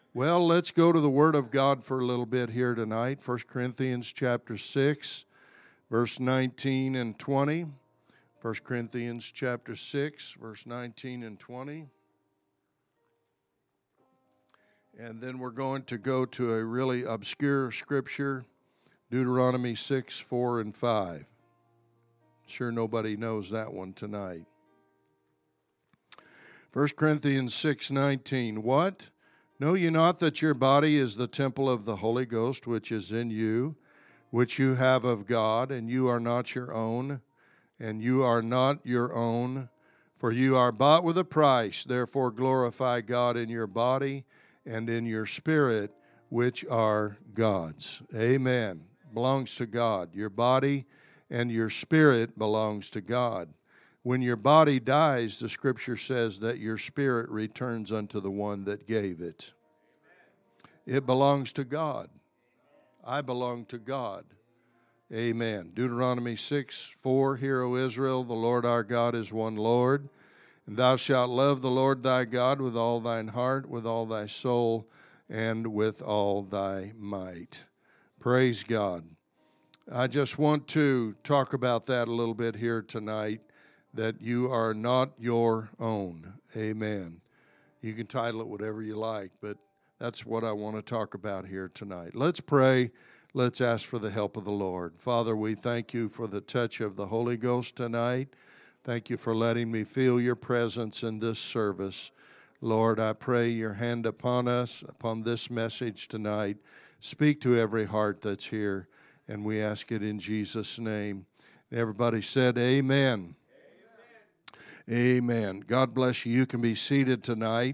Well, let's go to the Word of God for a little bit here tonight. 1 Corinthians chapter 6, verse 19 and 20. 1 Corinthians chapter 6, verse 19 and 20. And then we're going to go to a really obscure scripture, Deuteronomy 6, 4, and 5. Sure nobody knows that one tonight. 1 Corinthians 6, 19. What? Know ye not that your body is the temple of the Holy Ghost, which is in you, which you have of God, and you are not your own, and you are not your own, for you are bought with a price. Therefore glorify God in your body and in your spirit, which are God's. Amen. Belongs to God. Your body and your spirit belongs to God. When your body dies, the Scripture says that your spirit returns unto the one that gave it. It belongs to God. I belong to God. Amen. Deuteronomy 6, 4, Hear, O Israel, the Lord our God is one Lord, and thou shalt love the Lord thy God with all thine heart, with all thy soul, and with all thy might. Praise God. I just want to talk about that a little bit here tonight, that you are not your own. Amen. You can title it whatever you like, but that's what I want to talk about here tonight. Let's pray. Let's ask for the help of the Lord. Father, we thank you for the touch of the Holy Ghost tonight. Thank you for letting me feel your presence in this service. Lord, I pray your hand upon us, upon this message tonight. Speak to every heart that's here, and we ask it in Jesus' name. Everybody said amen. Amen. God bless you. You can be seated tonight.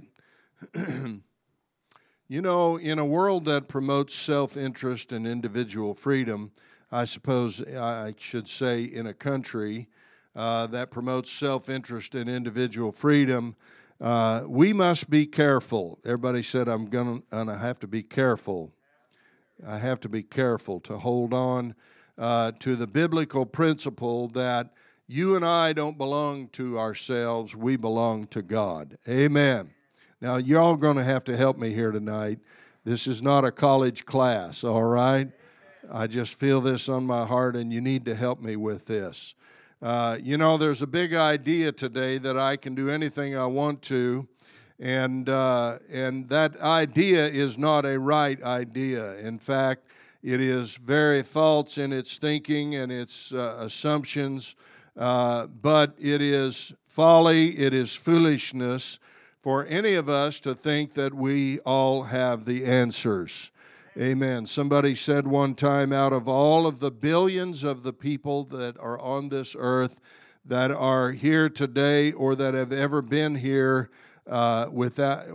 You know, in a world that promotes self-interest and individual freedom, I suppose I should say in a country that promotes self-interest and individual freedom, we must be careful. Everybody said, I'm going to have to be careful. I have to be careful to hold on to the biblical principle that you and I don't belong to ourselves. We belong to God. Amen. Now, you're all going to have to help me here tonight. This is not a college class, all right? I just feel this on my heart, and you need to help me with this. You know, there's a big idea today that I can do anything I want to, and that idea is not a right idea. In fact, it is very false in its thinking and its assumptions. But it is folly, it is foolishness for any of us to think that we all have the answers. Amen. Somebody said one time, out of all of the billions of the people that are on this earth that are here today or that have ever been here, with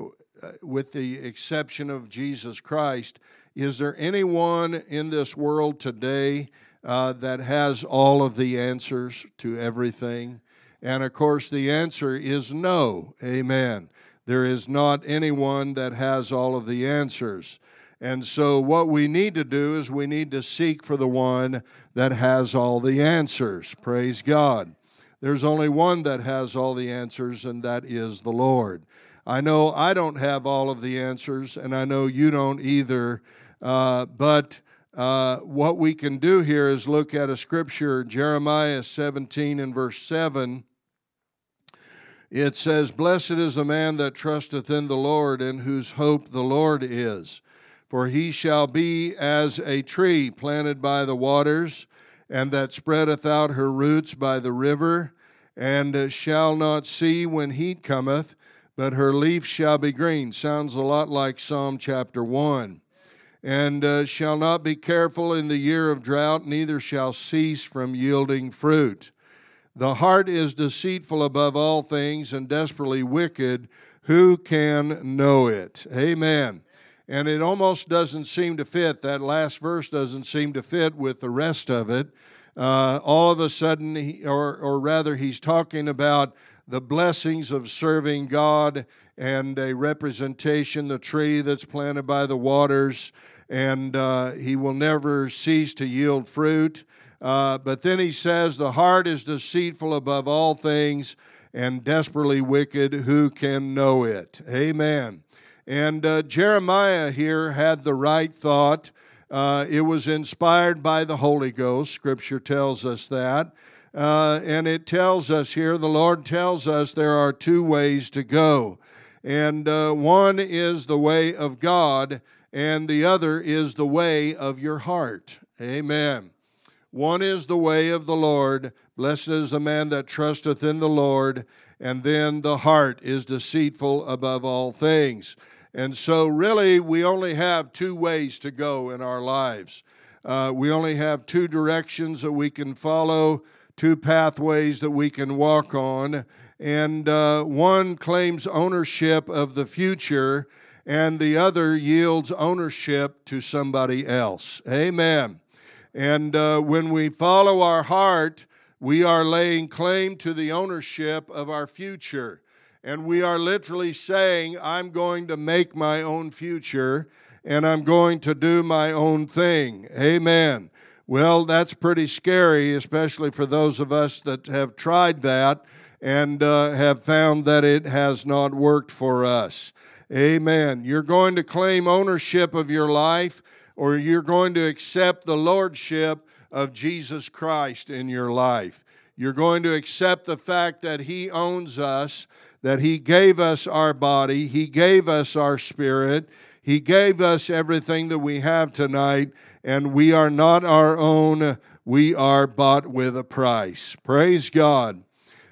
the exception of Jesus Christ, is there anyone in this world today that has all of the answers to everything? And of course the answer is no. Amen. There is not anyone that has all of the answers. And so what we need to do is we need to seek for the one that has all the answers. Praise God. There's only one that has all the answers, and that is the Lord. I know I don't have all of the answers, and I know you don't either, but what we can do here is look at a scripture, Jeremiah 17 and verse 7. It says, Blessed is the man that trusteth in the Lord, in whose hope the Lord is. For he shall be as a tree planted by the waters, and that spreadeth out her roots by the river, and shall not see when heat cometh, but her leaf shall be green. Sounds a lot like Psalm chapter 1. And shall not be careful in the year of drought, neither shall cease from yielding fruit. The heart is deceitful above all things and desperately wicked. Who can know it? Amen. And it almost doesn't seem to fit. That last verse doesn't seem to fit with the rest of it. All of a sudden, or rather, he's talking about the blessings of serving God and a representation, the tree that's planted by the waters, and he will never cease to yield fruit. But then he says, the heart is deceitful above all things and desperately wicked. Who can know it? Amen. And Jeremiah here had the right thought. It was inspired by the Holy Ghost. Scripture tells us that. And it tells us here, the Lord tells us there are two ways to go. And one is the way of God, and the other is the way of your heart. Amen. One is the way of the Lord. Blessed is the man that trusteth in the Lord. And then the heart is deceitful above all things. And so really we only have two ways to go in our lives. We only have two directions that we can follow, two pathways that we can walk on. And one claims ownership of the future, and the other yields ownership to somebody else. Amen. And when we follow our heart, we are laying claim to the ownership of our future. And we are literally saying, I'm going to make my own future, and I'm going to do my own thing. Amen. Well, that's pretty scary, especially for those of us that have tried that and have found that it has not worked for us. Amen. You're going to claim ownership of your life, or you're going to accept the lordship of Jesus Christ in your life. You're going to accept the fact that He owns us, that He gave us our body, He gave us our spirit, He gave us everything that we have tonight, and we are not our own. We are bought with a price. Praise God.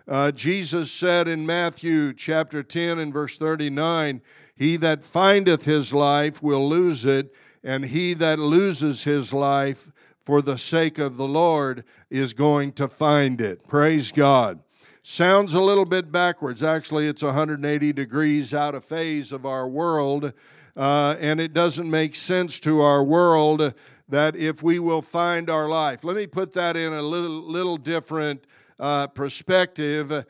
Jesus said in Matthew chapter 10 and verse 39, He that findeth his life will lose it, and he that loses his life for the sake of the Lord is going to find it. Praise God. Sounds a little bit backwards. Actually, it's 180 degrees out of phase of our world, and it doesn't make sense to our world that if we will find our life. Let me put that in a little different perspective.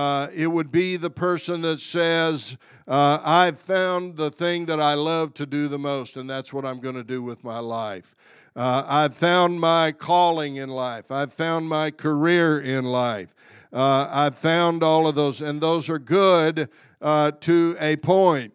It would be the person that says, I've found the thing that I love to do the most, and that's what I'm going to do with my life. I've found my calling in life. I've found my career in life. I've found all of those, and those are good to a point.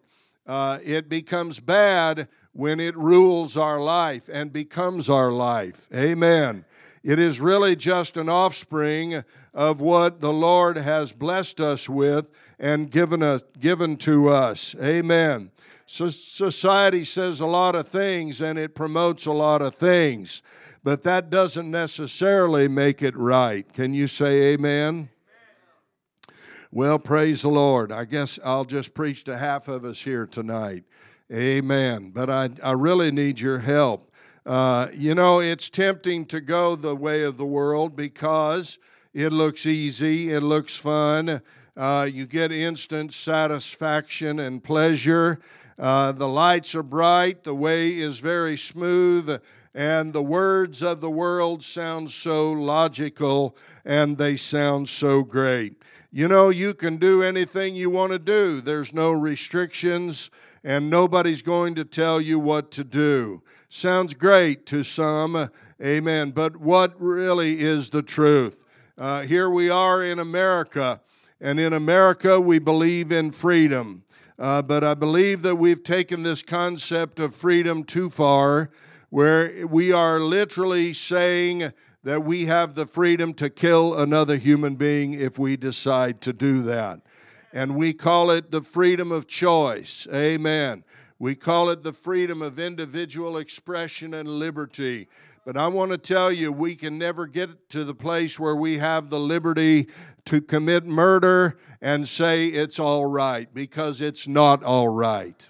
It becomes bad when it rules our life and becomes our life. Amen. It is really just an offspring of what the Lord has blessed us with and given to us. Amen. So society says a lot of things and it promotes a lot of things, but that doesn't necessarily make it right. Can you say amen? Well, praise the Lord. I guess I'll just preach to half of us here tonight. Amen. But I really need your help. It's tempting to go the way of the world because it looks easy, it looks fun, you get instant satisfaction and pleasure. The lights are bright, the way is very smooth, and the words of the world sound so logical and they sound so great. You know, you can do anything you want to do. There's no restrictions, and nobody's going to tell you what to do. Sounds great to some, amen, but what really is the truth? Here we are in America, and in America we believe in freedom. But I believe that we've taken this concept of freedom too far, where we are literally saying that we have the freedom to kill another human being if we decide to do that. And we call it the freedom of choice. Amen. We call it the freedom of individual expression and liberty. But I want to tell you, we can never get to the place where we have the liberty to commit murder and say it's all right, because it's not all right.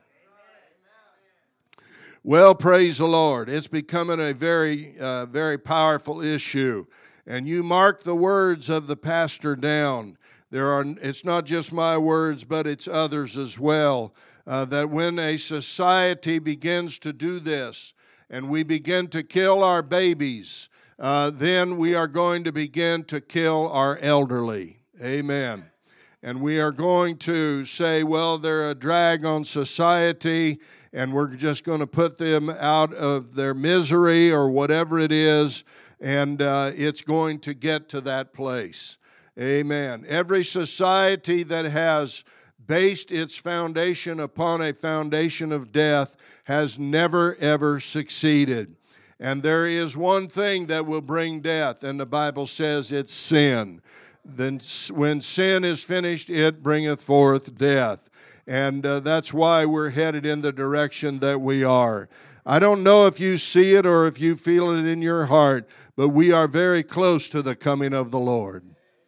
Well, praise the Lord. It's becoming a very, very powerful issue. And you mark the words of the pastor down. It's not just my words, but it's others as well. That when a society begins to do this, and we begin to kill our babies, then we are going to begin to kill our elderly. Amen. And we are going to say, well, they're a drag on society, and we're just going to put them out of their misery or whatever it is, and it's going to get to that place. Amen. Every society that has based its foundation upon a foundation of death has never, ever succeeded. And there is one thing that will bring death, and the Bible says it's sin. Then when sin is finished, it bringeth forth death. And that's why we're headed in the direction that we are. I don't know if you see it or if you feel it in your heart, but we are very close to the coming of the Lord.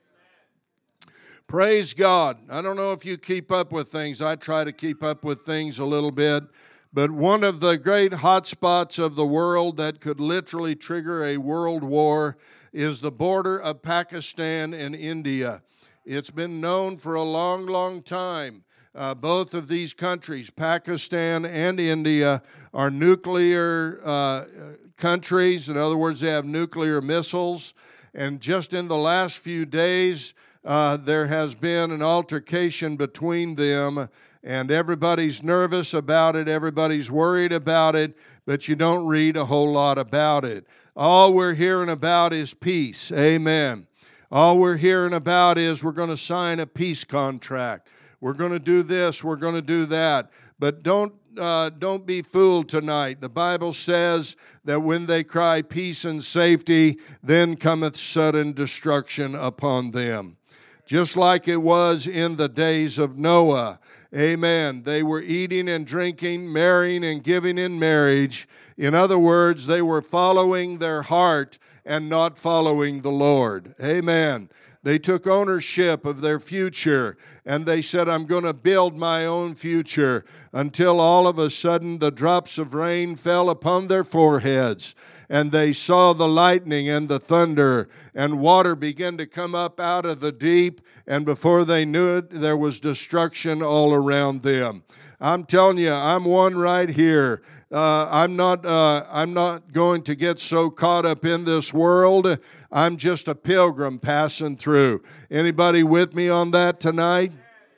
Praise God. I don't know if you keep up with things. I try to keep up with things a little bit. But one of the great hot spots of the world that could literally trigger a world war is the border of Pakistan and India. It's been known for a long, long time. Both of these countries, Pakistan and India, are nuclear countries. In other words, they have nuclear missiles. And just in the last few days, there has been an altercation between them, and everybody's nervous about it, everybody's worried about it, but you don't read a whole lot about it. All we're hearing about is peace. Amen. All we're hearing about is we're going to sign a peace contract. We're going to do this, we're going to do that. But don't be fooled tonight. The Bible says that when they cry peace and safety, then cometh sudden destruction upon them. Just like it was in the days of Noah. Amen. They were eating and drinking, marrying and giving in marriage. In other words, they were following their heart and not following the Lord. Amen. They took ownership of their future, and they said, I'm going to build my own future, until all of a sudden the drops of rain fell upon their foreheads, and they saw the lightning and the thunder, and water began to come up out of the deep, and before they knew it, there was destruction all around them. I'm telling you, I'm one right here. I'm not going to get so caught up in this world. I'm just a pilgrim passing through. Anybody with me on that tonight?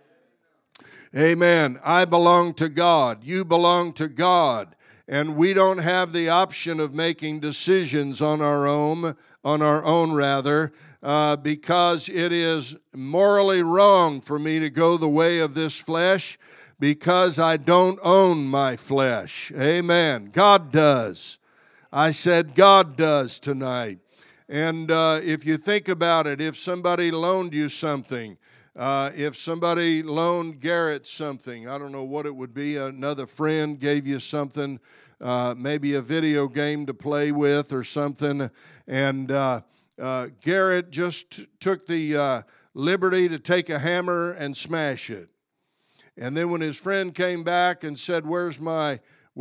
Amen. I belong to God. You belong to God. And we don't have the option of making decisions on our own, because it is morally wrong for me to go the way of this flesh, because I don't own my flesh. Amen. God does. I said God does tonight. And if you think about it, if somebody loaned you something, if somebody loaned Garrett something, I don't know what it would be, another friend gave you something, maybe a video game to play with or something, and Garrett just took the liberty to take a hammer and smash it. And then when his friend came back and said, where's my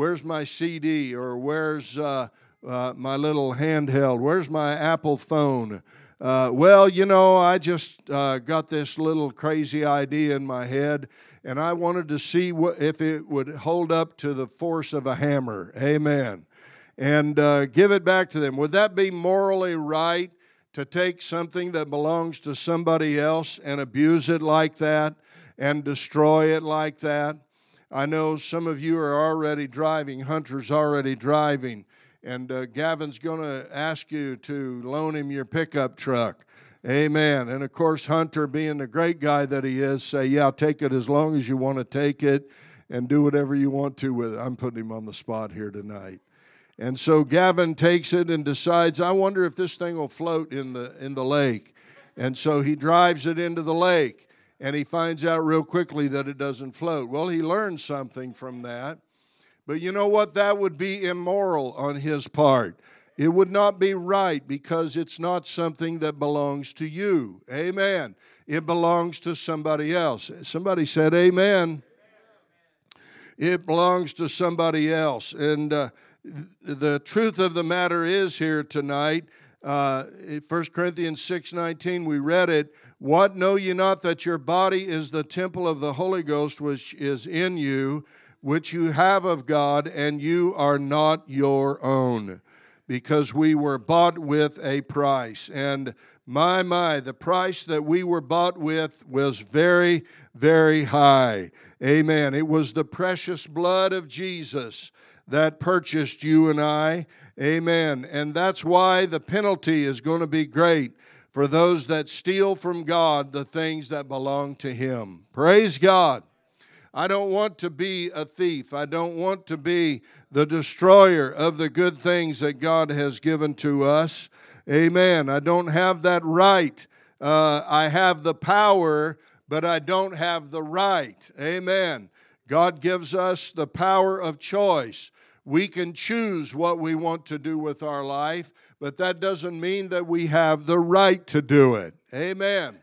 CD, or where's my little handheld, where's my Apple phone? Well, you know, I just got this little crazy idea in my head, and I wanted to see if it would hold up to the force of a hammer. Amen. And give it back to them. Would that be morally right, to take something that belongs to somebody else and abuse it like that and destroy it like that? I know some of you are already driving. Hunter's already driving. And Gavin's going to ask you to loan him your pickup truck. Amen. And, of course, Hunter, being the great guy that he is, say, yeah, take it as long as you want to take it and do whatever you want to with it. I'm putting him on the spot here tonight. And so Gavin takes it and decides, I wonder if this thing will float in the lake. And so he drives it into the lake, and he finds out real quickly that it doesn't float. Well, he learned something from that. But you know what? That would be immoral on his part. It would not be right, because it's not something that belongs to you. Amen. It belongs to somebody else. Somebody said amen. It belongs to somebody else. And the truth of the matter is here tonight, 1 Corinthians 6:19, we read it. What, know ye not that your body is the temple of the Holy Ghost which is in you, which you have of God, and you are not your own, because we were bought with a price. And my, the price that we were bought with was very, very high. Amen. It was the precious blood of Jesus that purchased you and I. Amen. And that's why the penalty is going to be great for those that steal from God the things that belong to Him. Praise God. I don't want to be a thief. I don't want to be the destroyer of the good things that God has given to us. Amen. I don't have that right. I have the power, but I don't have the right. Amen. God gives us the power of choice. We can choose what we want to do with our life, but that doesn't mean that we have the right to do it. Amen.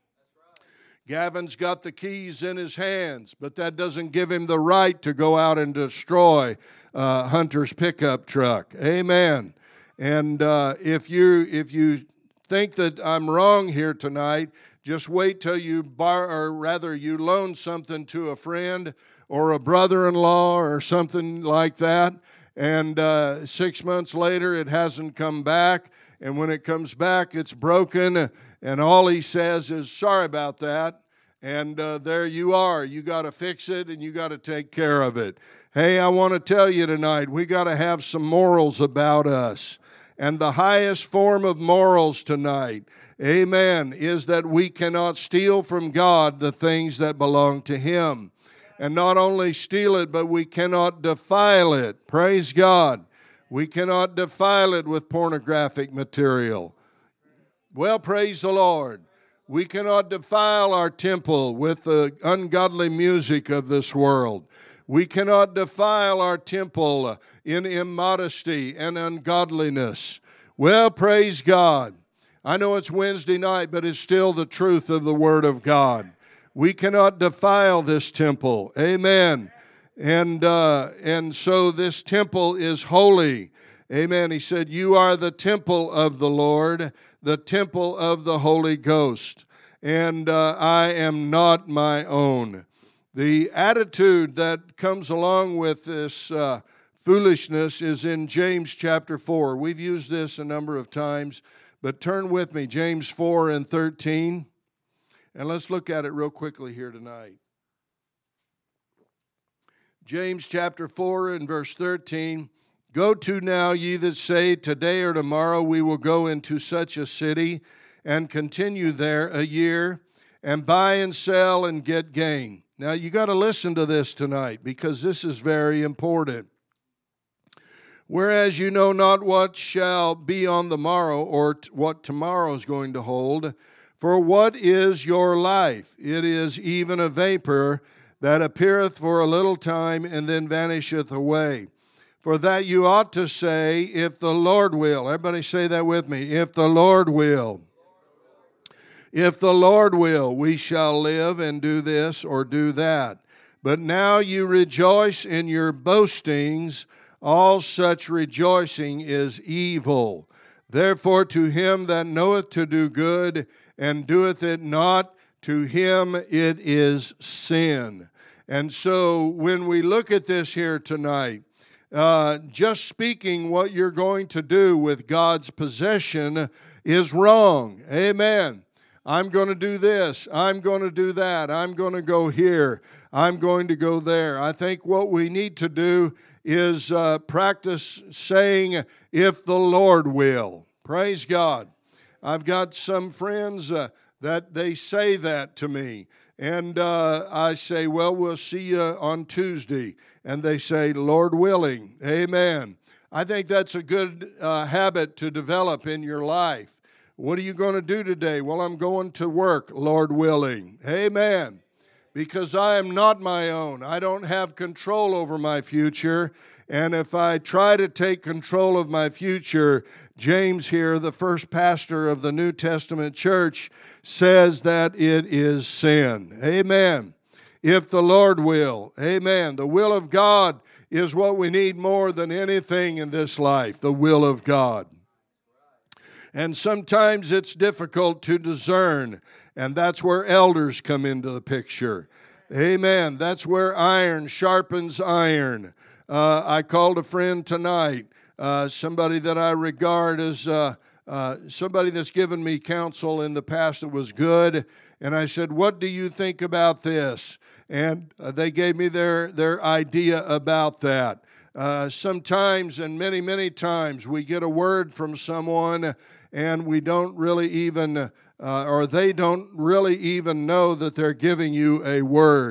Gavin's got the keys in his hands, but that doesn't give him the right to go out and destroy Hunter's pickup truck. Amen. And if you think that I'm wrong here tonight, just wait till you you loan something to a friend or a brother-in-law or something like that, and 6 months later it hasn't come back, and when it comes back it's broken, and all he says is, sorry about that. And there you are. You got to fix it, and you got to take care of it. Hey, I want to tell you tonight, we got to have some morals about us. And the highest form of morals tonight, amen, is that we cannot steal from God the things that belong to Him. And not only steal it, but we cannot defile it. Praise God. We cannot defile it with pornographic material. Well, praise the Lord. We cannot defile our temple with the ungodly music of this world. We cannot defile our temple in immodesty and ungodliness. Well, praise God. I know it's Wednesday night, but it's still the truth of the Word of God. We cannot defile this temple. Amen. And so this temple is holy. Amen. He said, you are the temple of the Lord, the temple of the Holy Ghost, and I am not my own. The attitude that comes along with this foolishness is in James chapter 4. We've used this a number of times, but turn with me, James 4 and 13, and let's look at it real quickly here tonight. James chapter 4 and verse 13, go to now, ye that say, today or tomorrow we will go into such a city and continue there a year and buy and sell and get gain. Now you got to listen to this tonight because this is very important. Whereas you know not what shall be on the morrow or what tomorrow is going to hold, for what is your life? It is even a vapor that appeareth for a little time and then vanisheth away. For that you ought to say, if the Lord will. Everybody say that with me. If the Lord will. If the Lord will, we shall live and do this or do that. But now you rejoice in your boastings. All such rejoicing is evil. Therefore to him that knoweth to do good and doeth it not, to him it is sin. And so when we look at this here tonight, just speaking what you're going to do with God's possession is wrong. Amen. I'm going to do this. I'm going to do that. I'm going to go here. I'm going to go there. I think what we need to do is practice saying, if the Lord will. Praise God. I've got some friends that they say that to me. And I say, well, we'll see you on Tuesday. And they say, Lord willing. Amen. I think that's a good habit to develop in your life. What are you going to do today? Well, I'm going to work, Lord willing. Amen. Because I am not my own. I don't have control over my future. And if I try to take control of my future, James here, the first pastor of the New Testament church, says that it is sin. Amen. If the Lord will. Amen. The will of God is what we need more than anything in this life, the will of God. And sometimes it's difficult to discern, and that's where elders come into the picture. Amen. That's where iron sharpens iron. I called a friend tonight, somebody that I regard as somebody that's given me counsel in the past that was good, and I said, what do you think about this? And they gave me their idea about that. Sometimes, and many, many times, we get a word from someone and we don't really even, or they don't really even know that they're giving you a word.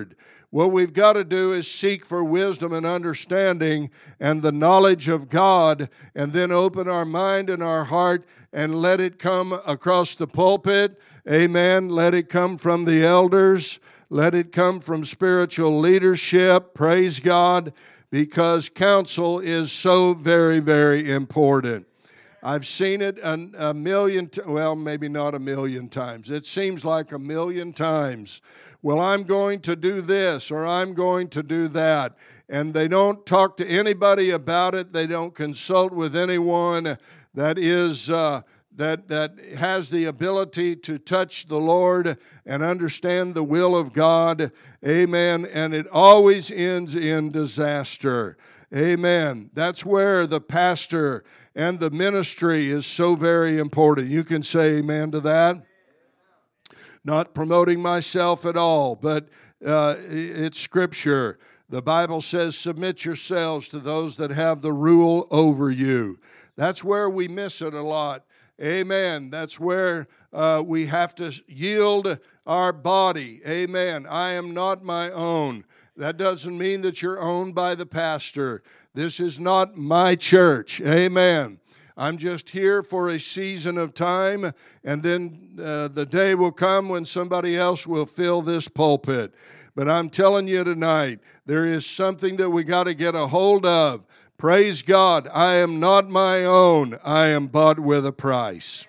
What we've got to do is seek for wisdom and understanding and the knowledge of God, and then open our mind and our heart and let it come across the pulpit. Amen. Let it come from the elders. Let it come from spiritual leadership. Praise God, because counsel is so very, very important. I've seen it a million, well, maybe not a million times. It seems like a million times. Well, I'm going to do this or I'm going to do that. And they don't talk to anybody about it. They don't consult with anyone that is that has the ability to touch the Lord and understand the will of God. Amen. And it always ends in disaster. Amen. That's where the pastor and the ministry is so very important. You can say amen to that. Not promoting myself at all, but it's Scripture. The Bible says, submit yourselves to those that have the rule over you. That's where we miss it a lot. Amen. That's where we have to yield our body. Amen. I am not my own. That doesn't mean that you're owned by the pastor. This is not my church. Amen. I'm just here for a season of time, and then the day will come when somebody else will fill this pulpit. But I'm telling you tonight, there is something that we got to get a hold of. Praise God. I am not my own. I am bought with a price.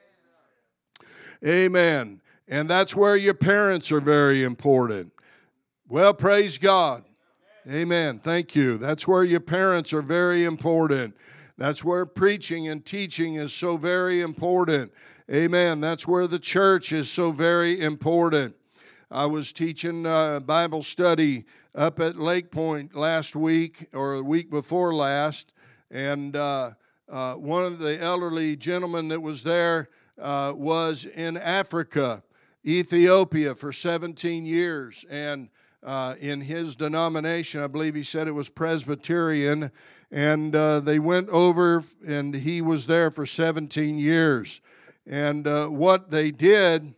Amen. And that's where your parents are very important. Well, praise God. Amen. Thank you. That's where your parents are very important. That's where preaching and teaching is so very important. Amen. That's where the church is so very important. I was teaching Bible study up at Lake Point last week, or the week before last, and one of the elderly gentlemen that was there was in Africa, Ethiopia, for 17 years, and in his denomination, I believe he said it was Presbyterian, and they went over, and he was there for 17 years. And what they did,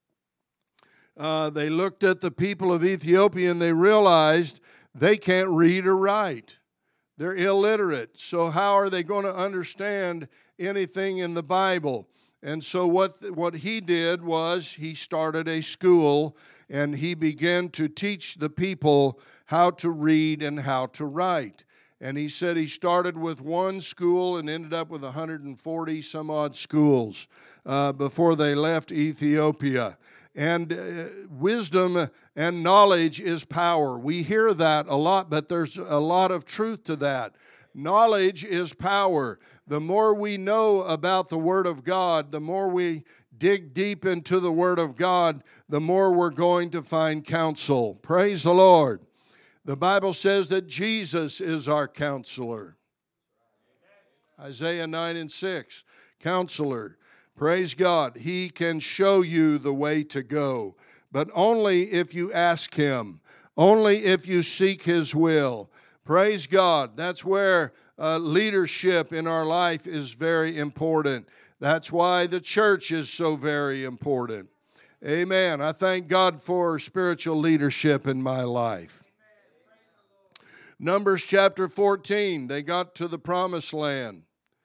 they looked at the people of Ethiopia, and they realized they can't read or write. They're illiterate. So how are they going to understand anything in the Bible? And so what he did was he started a school, and he began to teach the people how to read and how to write. And he said he started with one school and ended up with 140 some odd schools before they left Ethiopia. And wisdom and knowledge is power. We hear that a lot, but there's a lot of truth to that. Knowledge is power. The more we know about the Word of God, the more we dig deep into the Word of God, the more we're going to find counsel. Praise the Lord. The Bible says that Jesus is our counselor. Isaiah 9:6, counselor. Praise God. He can show you the way to go, but only if you ask Him, only if you seek His will. Praise God. That's where leadership in our life is very important. That's why the church is so very important. Amen. I thank God for spiritual leadership in my life. Numbers chapter 14, they got to the promised land.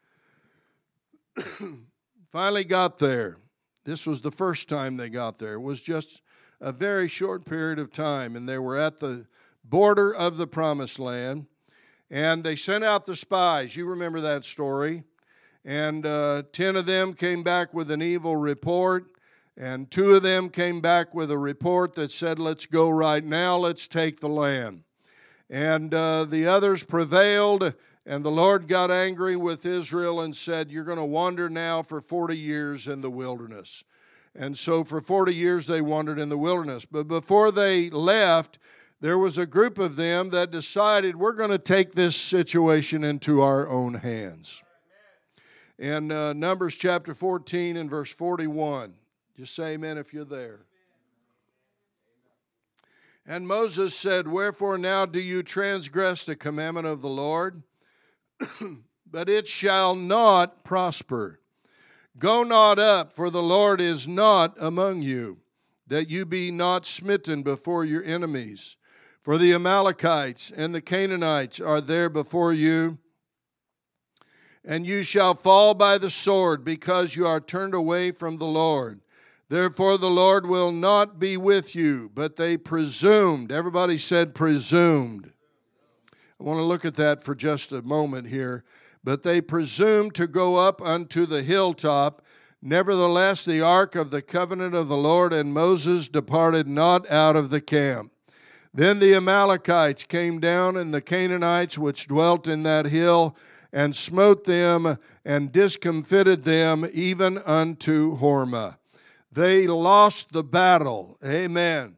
Finally got there. This was the first time they got there. It was just a very short period of time, and they were at the border of the promised land, and they sent out the spies. You remember that story. And 10 of them came back with an evil report, and 2 of them came back with a report that said, let's go right now, let's take the land. And the others prevailed, and the Lord got angry with Israel and said, you're going to wander now for 40 years in the wilderness. And so for 40 years they wandered in the wilderness. But before they left, there was a group of them that decided, we're going to take this situation into our own hands. In Numbers chapter 14 and verse 41, just say amen if you're there. And Moses said, wherefore now do you transgress the commandment of the Lord? But it shall not prosper. Go not up, for the Lord is not among you, that you be not smitten before your enemies. For the Amalekites and the Canaanites are there before you, and you shall fall by the sword, because you are turned away from the Lord. Therefore the Lord will not be with you. But they presumed. Everybody said presumed. I want to look at that for just a moment here. But they presumed to go up unto the hilltop. Nevertheless, the ark of the covenant of the Lord and Moses departed not out of the camp. Then the Amalekites came down, and the Canaanites which dwelt in that hill, and smote them, and discomfited them, even unto Hormah. They lost the battle, amen,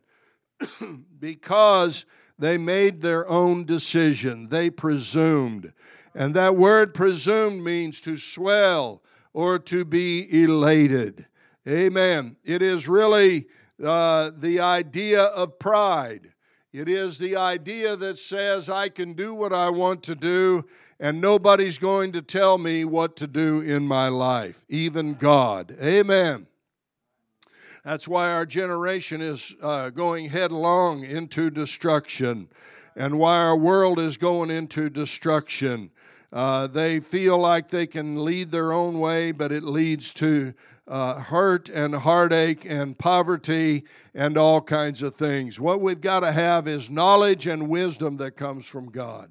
because they made their own decision. They presumed. And that word presumed means to swell or to be elated. Amen. It is really the idea of pride. It is the idea that says I can do what I want to do, and nobody's going to tell me what to do in my life, even God. Amen. That's why our generation is going headlong into destruction, and why our world is going into destruction. They feel like they can lead their own way, but it leads to hurt and heartache and poverty and all kinds of things. What we've got to have is knowledge and wisdom that comes from God.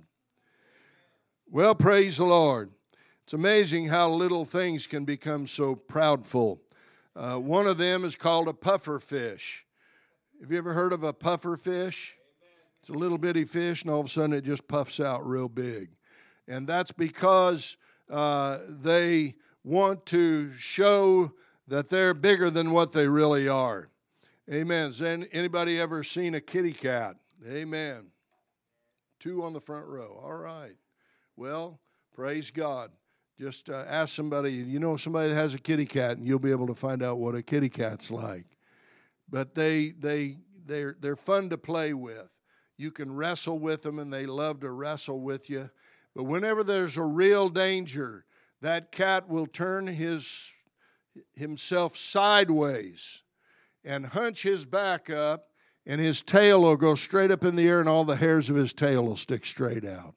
Well, praise the Lord. It's amazing how little things can become so proudful. One of them is called a puffer fish. Have you ever heard of a puffer fish? It's a little bitty fish, and all of a sudden it just puffs out real big. And that's because they want to show that they're bigger than what they really are. Amen. Has anybody ever seen a kitty cat? Amen. 2 on the front row. All right. Well, praise God. Just ask somebody, you know somebody that has a kitty cat, and you'll be able to find out what a kitty cat's like. But they're fun to play with. You can wrestle with them, and they love to wrestle with you. But whenever there's a real danger, that cat will turn himself sideways and hunch his back up, and his tail will go straight up in the air, and all the hairs of his tail will stick straight out.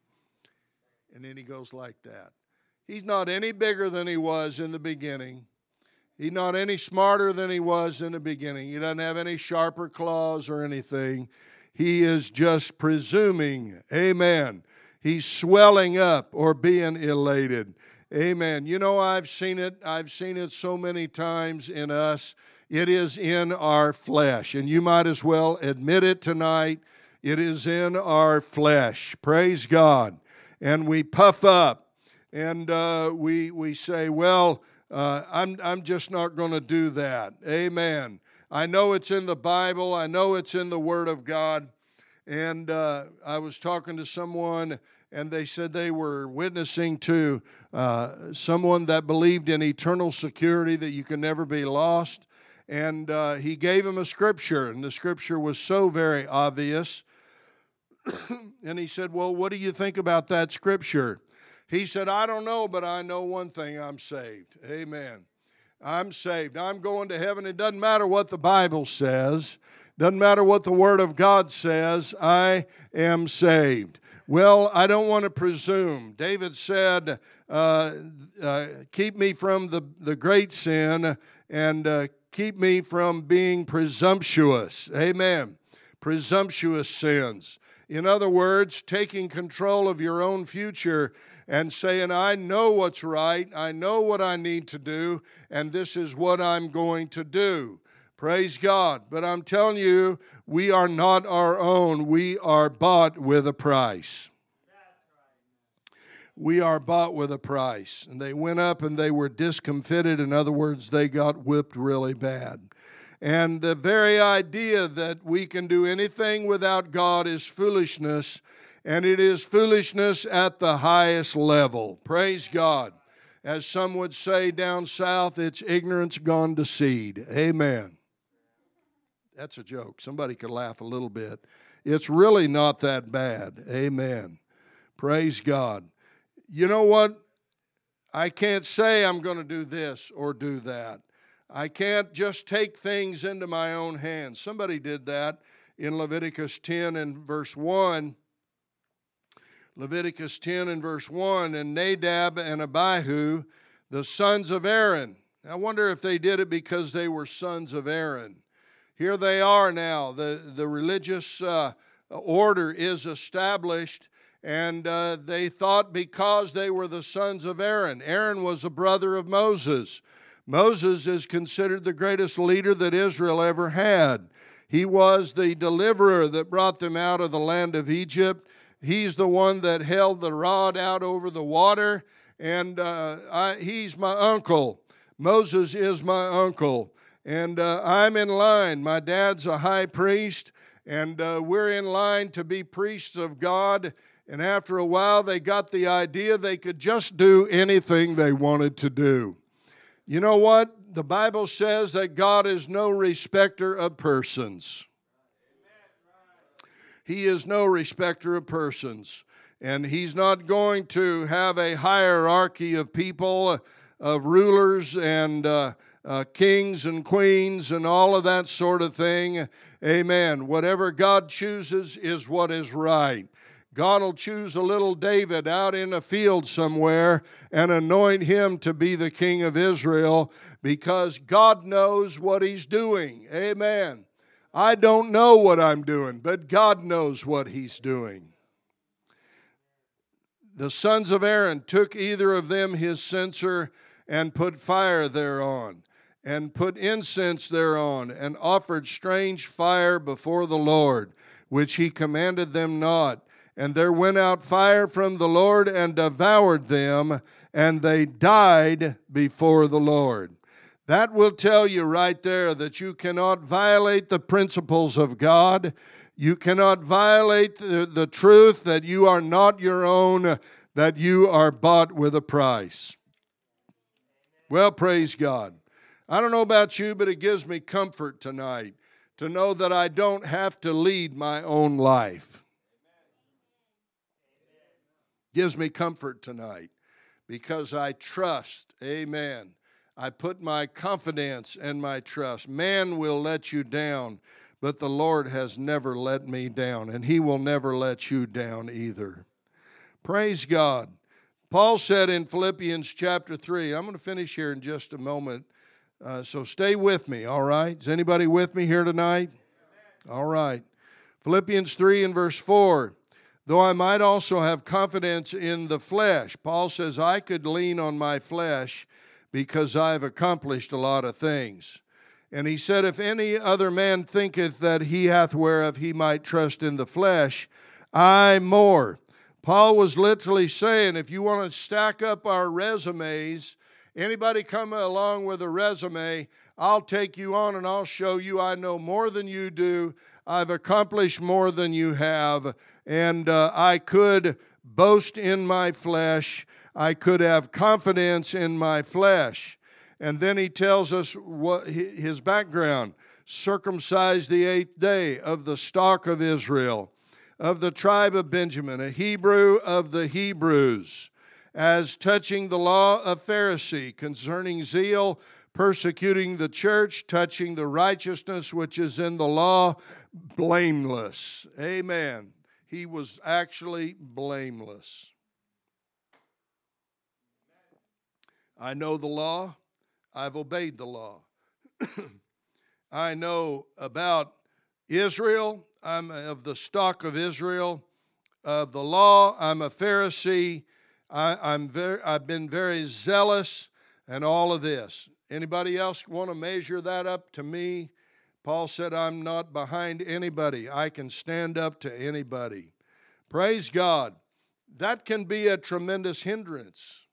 And then he goes like that. He's not any bigger than he was in the beginning. He's not any smarter than he was in the beginning. He doesn't have any sharper claws or anything. He is just presuming. Amen. He's swelling up or being elated. Amen. You know, I've seen it. I've seen it so many times in us. It is in our flesh. And you might as well admit it tonight. It is in our flesh. Praise God. And we puff up. And we say, well, I'm just not going to do that. Amen. I know it's in the Bible. I know it's in the Word of God. And I was talking to someone, and they said they were witnessing to someone that believed in eternal security, that you can never be lost. And he gave him a scripture, and the scripture was so very obvious. And he said, well, what do you think about that scripture? He said, I don't know, but I know one thing, I'm saved. Amen. I'm saved. I'm going to heaven. It doesn't matter what the Bible says. Doesn't matter what the Word of God says. I am saved. Well, I don't want to presume. David said, keep me from the great sin, and keep me from being presumptuous. Amen. Presumptuous sins. In other words, taking control of your own future and saying, I know what's right, I know what I need to do, and this is what I'm going to do. Praise God. But I'm telling you, we are not our own. We are bought with a price. We are bought with a price. And they went up and they were discomfited. In other words, they got whipped really bad. And the very idea that we can do anything without God is foolishness, and it is foolishness at the highest level. Praise God. As some would say down south, it's ignorance gone to seed. Amen. That's a joke. Somebody could laugh a little bit. It's really not that bad. Amen. Praise God. You know what? I can't say I'm going to do this or do that. I can't just take things into my own hands. Somebody did that in Leviticus 10 and verse 1. Leviticus 10 and verse 1, and Nadab and Abihu, the sons of Aaron. I wonder if they did it because they were sons of Aaron. Here they are now. The religious order is established, and they thought because they were the sons of Aaron. Aaron was a brother of Moses. Moses is considered the greatest leader that Israel ever had. He was the deliverer that brought them out of the land of Egypt. He's the one that held the rod out over the water, and he's my uncle. Moses is my uncle, and I'm in line. My dad's a high priest, and we're in line to be priests of God. And after a while, they got the idea they could just do anything they wanted to do. You know what? The Bible says that God is no respecter of persons. He is no respecter of persons. And He's not going to have a hierarchy of people, of rulers and kings and queens and all of that sort of thing. Amen. Whatever God chooses is what is right. God will choose a little David out in a field somewhere and anoint him to be the king of Israel because God knows what He's doing. Amen. I don't know what I'm doing, but God knows what He's doing. The sons of Aaron took either of them his censer and put fire thereon, and put incense thereon, and offered strange fire before the Lord, which He commanded them not. And there went out fire from the Lord and devoured them, and they died before the Lord. That will tell you right there that you cannot violate the principles of God. You cannot violate the truth that you are not your own, that you are bought with a price. Well, praise God. I don't know about you, but it gives me comfort tonight to know that I don't have to lead my own life. Gives me comfort tonight because I trust. Amen. I put my confidence and my trust. Man will let you down, but the Lord has never let me down, and He will never let you down either. Praise God. Paul said in Philippians chapter 3, I'm going to finish here in just a moment, so stay with me, all right? Is anybody with me here tonight? All right. Philippians 3 and verse 4. Though I might also have confidence in the flesh. Paul says, I could lean on my flesh because I've accomplished a lot of things. And he said, if any other man thinketh that he hath whereof he might trust in the flesh, I more. Paul was literally saying, if you want to stack up our resumes, anybody come along with a resume, I'll take you on and I'll show you I know more than you do. I've accomplished more than you have, and I could boast in my flesh. I could have confidence in my flesh. And then he tells us what his background. Circumcised the 8th day, of the stock of Israel, of the tribe of Benjamin, a Hebrew of the Hebrews, as touching the law of Pharisee, concerning zeal, persecuting the church, touching the righteousness which is in the law, blameless. Amen. He was actually blameless. I know the law. I've obeyed the law. I know about Israel. I'm of the stock of Israel. Of the law, I'm a Pharisee. I've been very zealous and all of this. Anybody else want to measure that up to me? Paul said, I'm not behind anybody. I can stand up to anybody. Praise God. That can be a tremendous hindrance.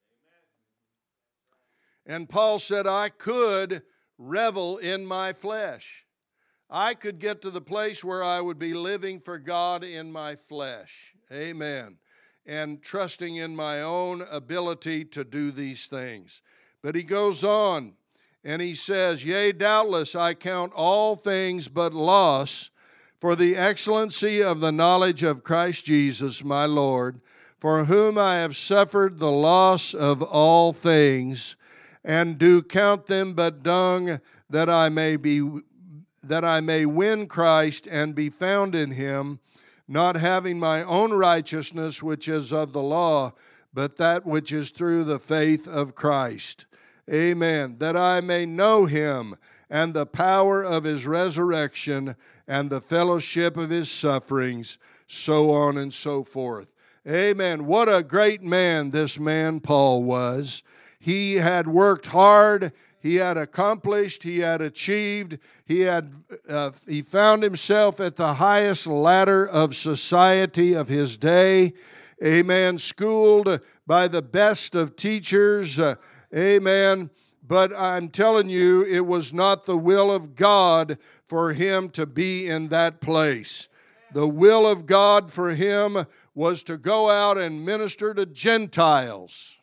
And Paul said, I could revel in my flesh. I could get to the place where I would be living for God in my flesh. Amen. And trusting in my own ability to do these things. But he goes on and he says, yea, doubtless I count all things but loss for the excellency of the knowledge of Christ Jesus my Lord, for whom I have suffered the loss of all things, and do count them but dung, that I may that I may win Christ and be found in him, not having my own righteousness, which is of the law, but that which is through the faith of Christ. Amen. That I may know him and the power of his resurrection and the fellowship of his sufferings, so on and so forth. Amen. What a great man this man Paul was. He had worked hard. He had accomplished. He had achieved. He found himself at the highest ladder of society of his day. Amen. Schooled by the best of teachers. Amen. But I'm telling you, it was not the will of God for him to be in that place. The will of God for him was to go out and minister to Gentiles.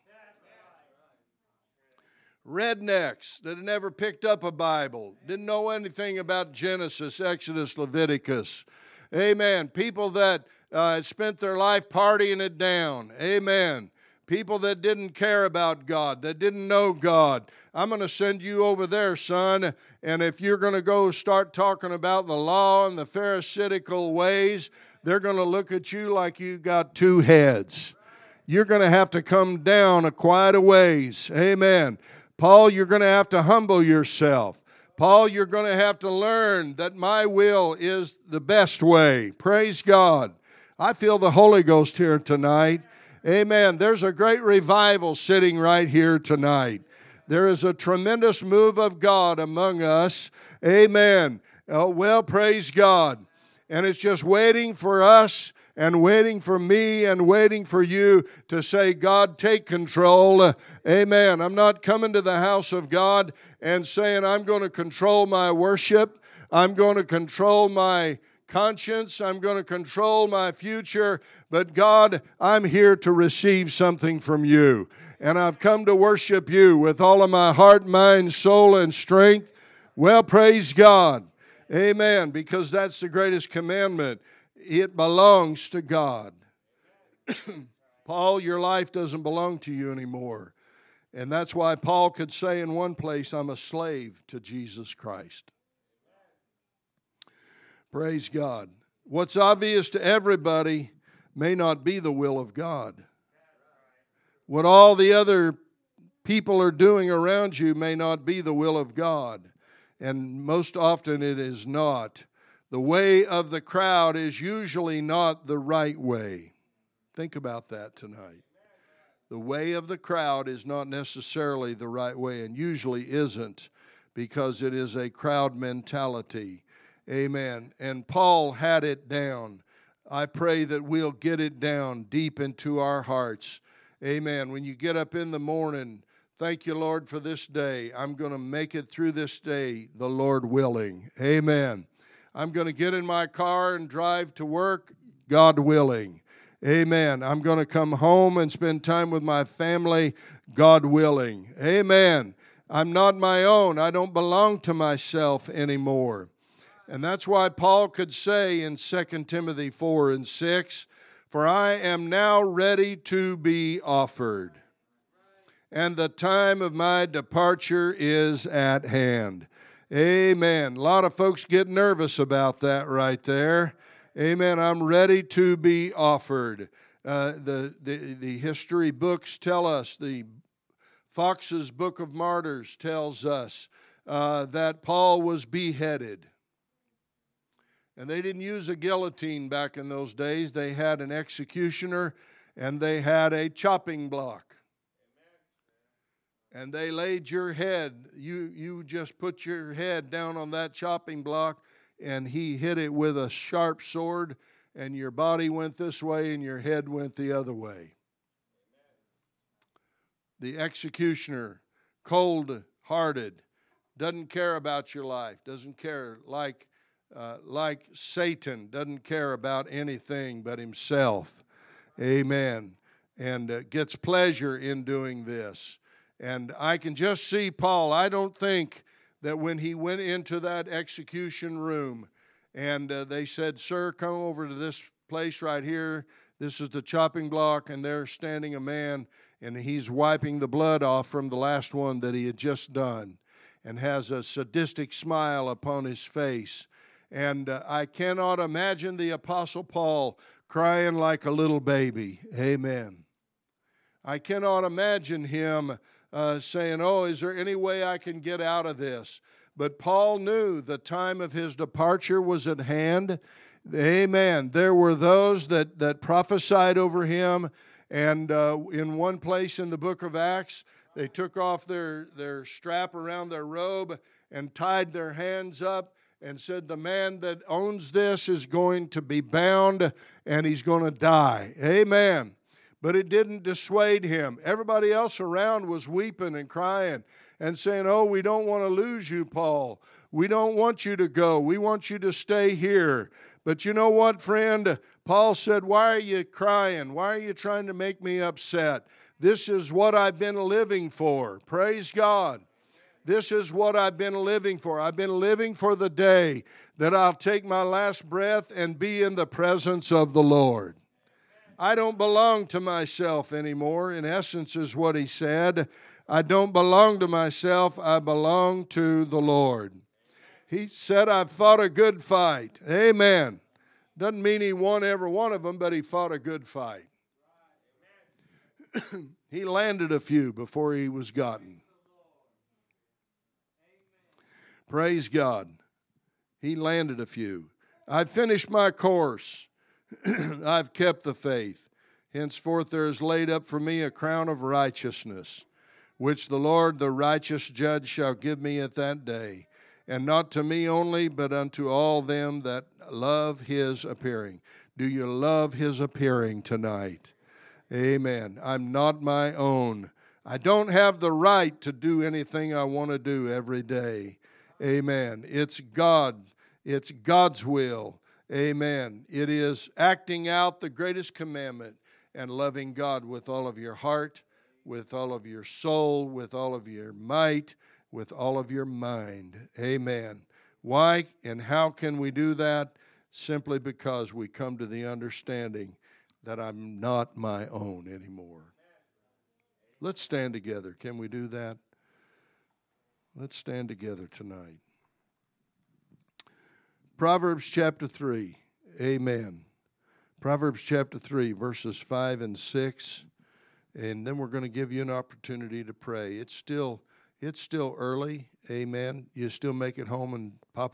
Rednecks that had never picked up a Bible, didn't know anything about Genesis, Exodus, Leviticus. Amen. People that spent their life partying it down. Amen. People that didn't care about God, that didn't know God. I'm going to send you over there, son, and if you're going to go start talking about the law and the Pharisaical ways, they're going to look at you like you got two heads. You're going to have to come down quite a ways. Amen. Paul, you're going to have to humble yourself. Paul, you're going to have to learn that my will is the best way. Praise God. I feel the Holy Ghost here tonight. Amen. There's a great revival sitting right here tonight. There is a tremendous move of God among us. Amen. Well, praise God. And it's just waiting for us and waiting for me and waiting for you to say, God, take control. Amen. I'm not coming to the house of God and saying I'm going to control my worship. I'm going to control my conscience. I'm going to control my future. But God, I'm here to receive something from you. And I've come to worship you with all of my heart, mind, soul, and strength. Well, praise God. Amen. Because that's the greatest commandment. It belongs to God. Paul, your life doesn't belong to you anymore. And that's why Paul could say in one place, I'm a slave to Jesus Christ. Praise God. What's obvious to everybody may not be the will of God. What all the other people are doing around you may not be the will of God. And most often it is not. The way of the crowd is usually not the right way. Think about that tonight. The way of the crowd is not necessarily the right way, and usually isn't, because it is a crowd mentality. Amen. And Paul had it down. I pray that we'll get it down deep into our hearts. Amen. When you get up in the morning, thank you, Lord, for this day. I'm going to make it through this day, the Lord willing. Amen. I'm going to get in my car and drive to work, God willing. Amen. I'm going to come home and spend time with my family, God willing. Amen. I'm not my own. I don't belong to myself anymore. And that's why Paul could say in 2 Timothy 4 and 6, for I am now ready to be offered, and the time of my departure is at hand. Amen. A lot of folks get nervous about that right there. Amen. I'm ready to be offered. The history books tell us, the Fox's Book of Martyrs tells us that Paul was beheaded. And they didn't use a guillotine back in those days. They had an executioner and they had a chopping block. And they laid your head, you just put your head down on that chopping block, and he hit it with a sharp sword, and your body went this way and your head went the other way. The executioner, cold-hearted, doesn't care about your life, doesn't care like Satan, doesn't care about anything but himself. Amen. And gets pleasure in doing this. And I can just see Paul. I don't think that when he went into that execution room and they said, sir, come over to this place right here. This is the chopping block, and there's standing a man, and he's wiping the blood off from the last one that he had just done. and has a sadistic smile upon his face. And I cannot imagine the Apostle Paul crying like a little baby. Amen. I cannot imagine him saying, oh, is there any way I can get out of this? But Paul knew the time of his departure was at hand. Amen. There were those that prophesied over him, and in one place in the book of Acts, they took off their strap around their robe and tied their hands up and said, the man that owns this is going to be bound and he's going to die. Amen. But it didn't dissuade him. Everybody else around was weeping and crying and saying, oh, we don't want to lose you, Paul. We don't want you to go. We want you to stay here. But you know what, friend? Paul said, why are you crying? Why are you trying to make me upset? This is what I've been living for. Praise God. This is what I've been living for. I've been living for the day that I'll take my last breath and be in the presence of the Lord. I don't belong to myself anymore, in essence is what he said. I don't belong to myself. I belong to the Lord. He said, I've fought a good fight. Amen. Doesn't mean he won every one of them, but he fought a good fight. He landed a few before he was gotten. Praise God. He landed a few. I've finished my course. I've kept the faith. Henceforth there is laid up for me a crown of righteousness, which the Lord, the righteous judge, shall give me at that day. And not to me only, but unto all them that love his appearing. Do you love his appearing tonight? Amen. I'm not my own. I don't have the right to do anything I want to do every day. Amen. It's God. It's God's will. Amen. It is acting out the greatest commandment and loving God with all of your heart, with all of your soul, with all of your might, with all of your mind. Amen. Why and how can we do that? Simply because we come to the understanding that I'm not my own anymore. Let's stand together. Can we do that? Let's stand together tonight. Proverbs chapter 3. Amen. Proverbs chapter 3, verses 5 and 6. And then we're going to give you an opportunity to pray. It's still early. Amen. You still make it home and pop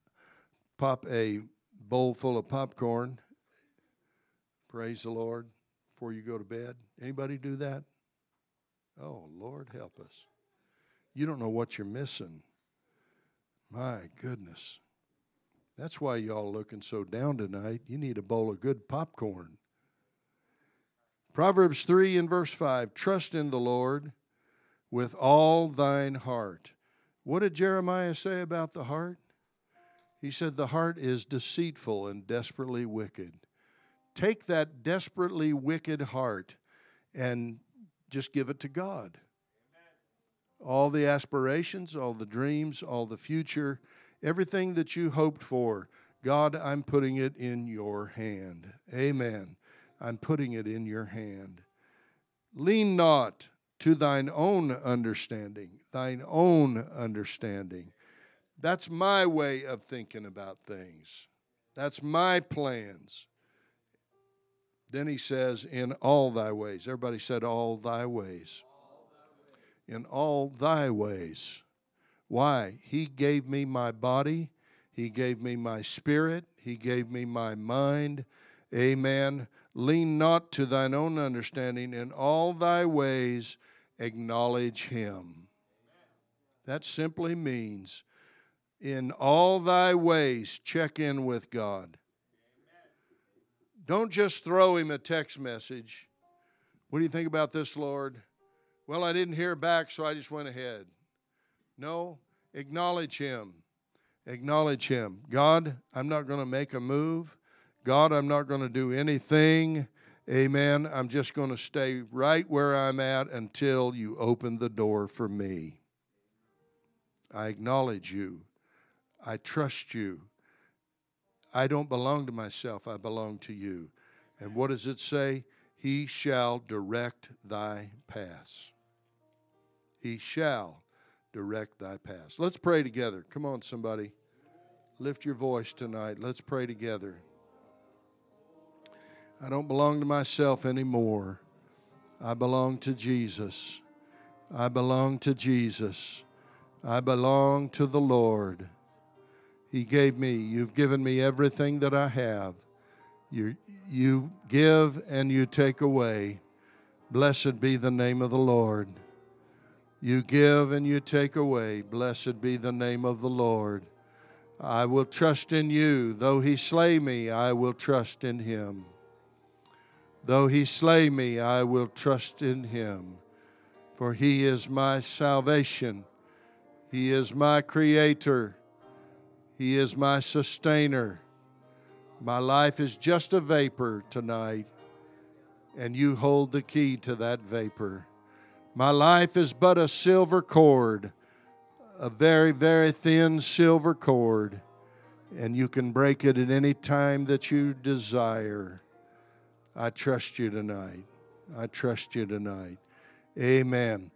a bowl full of popcorn. Praise the Lord before you go to bed. Anybody do that? Oh, Lord, help us. You don't know what you're missing. My goodness. That's why y'all looking so down tonight. You need a bowl of good popcorn. Proverbs 3 and verse 5, trust in the Lord with all thine heart. What did Jeremiah say about the heart? He said the heart is deceitful and desperately wicked. Take that desperately wicked heart and just give it to God. All the aspirations, all the dreams, all the future, everything that you hoped for, God, I'm putting it in your hand. Amen. I'm putting it in your hand. Lean not to thine own understanding, thine own understanding. That's my way of thinking about things. That's my plans. Then he says, in all thy ways. Everybody said, all thy ways. In all thy ways. Why? He gave me my body. He gave me my spirit. He gave me my mind. Amen. Lean not to thine own understanding. In all thy ways acknowledge him. That simply means in all thy ways check in with God. Don't just throw him a text message. What do you think about this, Lord? Well, I didn't hear back, so I just went ahead. No, acknowledge him. Acknowledge him. God, I'm not going to make a move. God, I'm not going to do anything. Amen. I'm just going to stay right where I'm at until you open the door for me. I acknowledge you. I trust you. I don't belong to myself. I belong to you. And what does it say? He shall direct thy paths. He shall direct thy paths. Let's pray together. Come on, somebody. Lift your voice tonight. Let's pray together. I don't belong to myself anymore. I belong to Jesus. I belong to Jesus. I belong to the Lord. He gave me. You've given me everything that I have. You give and you take away. Blessed be the name of the Lord. You give and you take away. Blessed be the name of the Lord. I will trust in you. Though he slay me, I will trust in him. Though he slay me, I will trust in him. For he is my salvation. He is my creator. He is my sustainer. My life is just a vapor tonight, and you hold the key to that vapor. My life is but a silver cord, a very, very thin silver cord, and you can break it at any time that you desire. I trust you tonight. I trust you tonight. Amen.